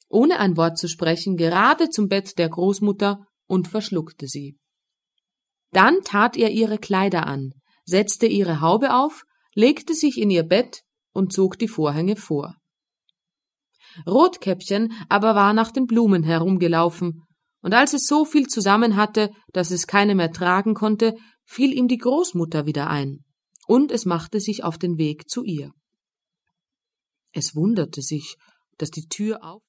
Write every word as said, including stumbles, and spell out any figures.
ohne ein Wort zu sprechen, gerade zum Bett der Großmutter und verschluckte sie. Dann tat er ihre Kleider an, setzte ihre Haube auf, legte sich in ihr Bett und zog die Vorhänge vor. Rotkäppchen aber war nach den Blumen herumgelaufen, und als es so viel zusammen hatte, dass es keine mehr tragen konnte, fiel ihm die Großmutter wieder ein, und es machte sich auf den Weg zu ihr. Es wunderte sich, dass die Tür auf